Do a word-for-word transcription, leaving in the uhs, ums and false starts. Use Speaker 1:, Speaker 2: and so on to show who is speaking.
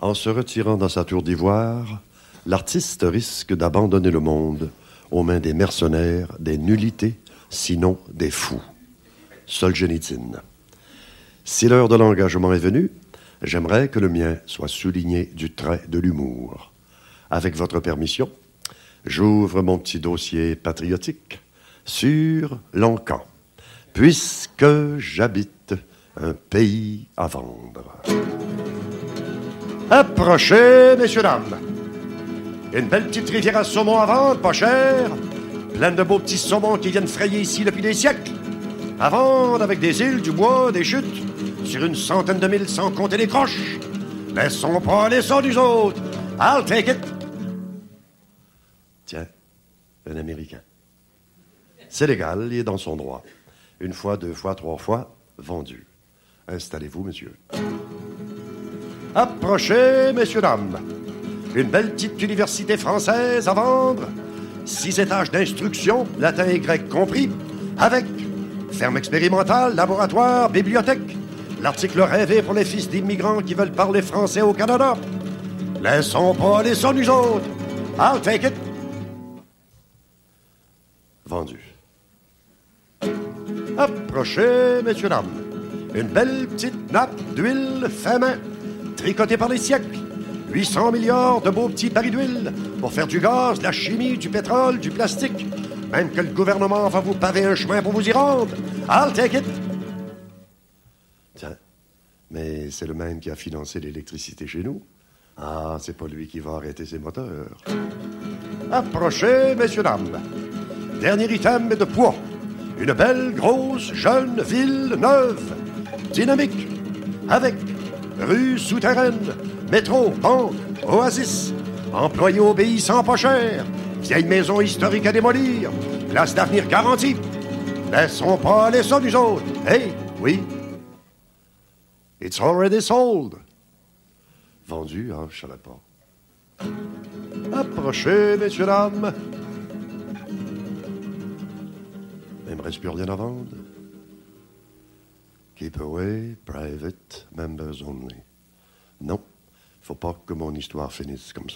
Speaker 1: En se retirant dans sa tour d'ivoire, l'artiste risque d'abandonner le monde aux mains des mercenaires, des nullités, sinon des fous. Solzhenitsyn. Si l'heure de l'engagement est venue, j'aimerais que le mien soit souligné du trait de l'humour. Avec votre permission, j'ouvre mon petit dossier patriotique sur l'Oncan, puisque j'habite un pays à vendre. Approchez, messieurs, dames. Une belle petite rivière à saumon à vendre, pas cher. Pleine de beaux petits saumons qui viennent frayer ici depuis des siècles. À vendre avec des îles, du bois, des chutes, sur une centaine de milles sans compter les croches. Laissons pas les sons des autres. I'll take it. Tiens, un Américain. C'est légal, il est dans son droit. Une fois, deux fois, trois fois, vendu. Installez-vous, monsieur. Approchez, messieurs, dames. Une belle petite université française à vendre. Six étages d'instruction, latin et grec compris, avec ferme expérimentale, laboratoire, bibliothèque. L'article rêvé pour les fils d'immigrants qui veulent parler français au Canada. Laissons pas les sons nous autres. I'll take it. Vendu. Approchez, messieurs, dames. Une belle petite nappe d'huile fait main, tricotée par les siècles. huit cents milliards de beaux petits barils d'huile pour faire du gaz, de la chimie, du pétrole, du plastique. Même que le gouvernement va vous paver un chemin pour vous y rendre. I'll take it. Tiens, mais c'est le même qui a financé l'électricité chez nous. Ah, c'est pas lui qui va arrêter ses moteurs. Approchez, messieurs, dames. Dernier item est de poids. Une belle, grosse, jeune ville neuve. Dynamique. Avec rue souterraine, métro, banque, oasis. Employés obéissants pas cher. Vieille maison historique à démolir. Place d'avenir garantie. Laissons pas aller ça nous autres. Hey, oui. It's already sold. Vendu, hein, je savais pas. Approchez, messieurs, dames. Il me reste plus rien à vendre. Keep away, private, members only. Non, faut pas que mon histoire finisse comme ça.